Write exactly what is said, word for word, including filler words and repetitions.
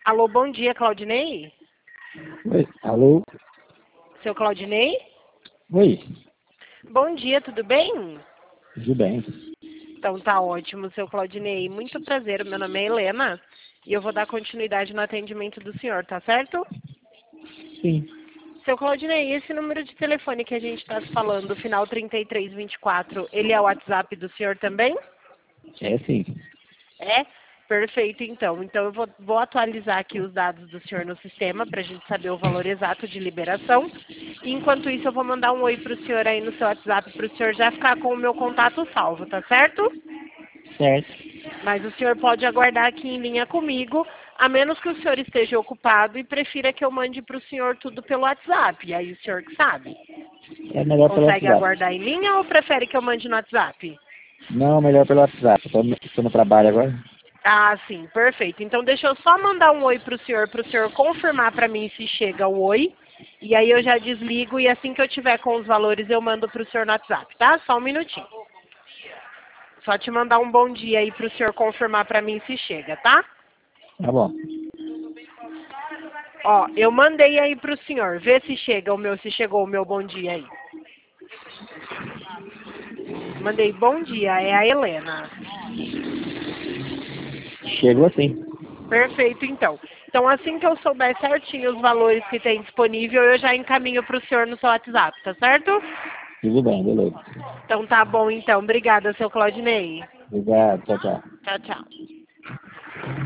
Alô, bom dia, Claudinei? Oi, alô? Seu Claudinei? Oi, Bom dia, tudo bem? tudo bem? Então tá ótimo, seu Claudinei. Muito prazer, meu nome é Helena e eu vou dar continuidade no atendimento do senhor, tá certo? Sim, Seu Claudinei, esse número de telefone que a gente está falando, final trinta e três vinte e quatro, ele é o WhatsApp do senhor também? é sim. É? Perfeito, então. Então eu vou, vou atualizar aqui os dados do senhor no sistema para a gente saber o valor exato de liberação. E, enquanto isso, eu vou mandar um oi para o senhor aí no seu WhatsApp para o senhor já ficar com o meu contato salvo, tá certo? Certo. Mas o senhor pode aguardar aqui em linha comigo, a menos que o senhor esteja ocupado e prefira que eu mande para o senhor tudo pelo WhatsApp. E aí o senhor que sabe. É melhor pelo Consegue WhatsApp. aguardar em linha ou prefere que eu mande no WhatsApp? Não, melhor pelo WhatsApp. Estou no, tô no trabalho agora. Ah, sim, perfeito. Então deixa eu só mandar um oi para o senhor, para o senhor confirmar para mim se chega o oi. E aí eu já desligo e assim que eu tiver com os valores eu mando para o senhor no WhatsApp, tá? Só um minutinho. Só te mandar um bom dia aí para o senhor confirmar para mim se chega, tá? Tá bom. Ó, eu mandei aí para o senhor. Vê se chega o meu, se chegou o meu bom dia aí. Mandei bom dia, é a Helena. Chegou assim. Perfeito, então. Então, assim que eu souber certinho os valores que tem disponível, eu já encaminho para o senhor no seu WhatsApp, tá certo? Tudo bem, beleza. Então tá bom, então. Obrigada, seu Claudinei. Obrigado, tchau, tchau. Tchau, tchau.